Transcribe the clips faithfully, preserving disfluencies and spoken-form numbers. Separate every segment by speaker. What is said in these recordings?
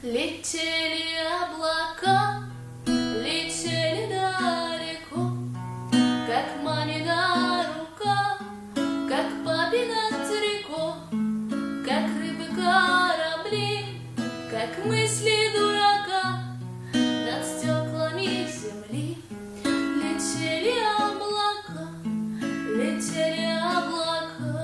Speaker 1: Летели облака, летели далеко, как мамина рука, как папина трико, как рыбы корабли, как мысли дурака над стеклами земли. Летели облака, летели облака.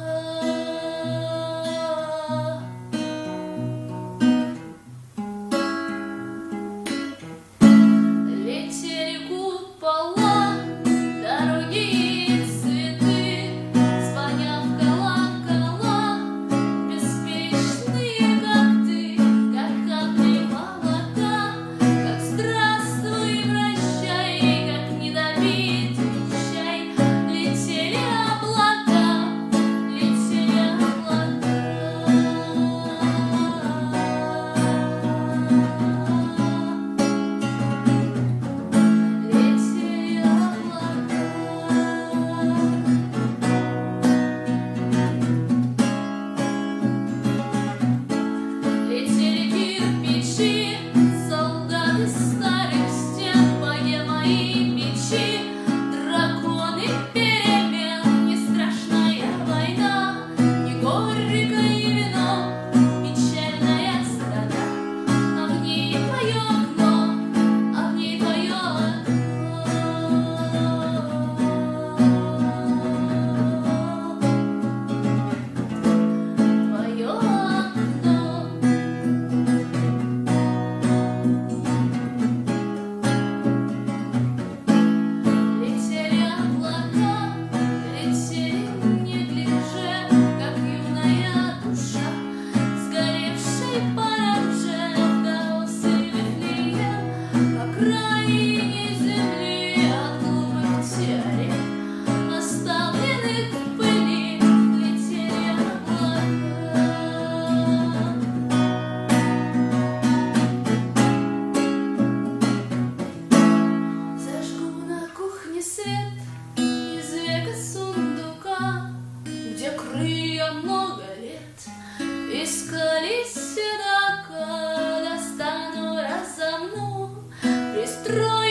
Speaker 1: Летели купола, дороги и цветы, звоня в колокола, беспечные, как ты, как капли молока, как здравствуй, прощай, как недопитый чай. Летели облака, летели облака. Летели облака. Летели кирпичи, солдаты старых стен, поэма и мечи, драконы перемен. Не страшная война, не горькое вино, печальная страна, а в ней твое окно, а в ней твое окно. Твое окно. Летели облака, летели неглиже, как юная душа, сгоревшей параже до осени Вифлеем, к окраине земли от глупых теорем, оставленных в пыли. Летели облака. Зажгу на кухне свет из века сундука, где крылья много лет искали седока. Достану, разомну, пристрою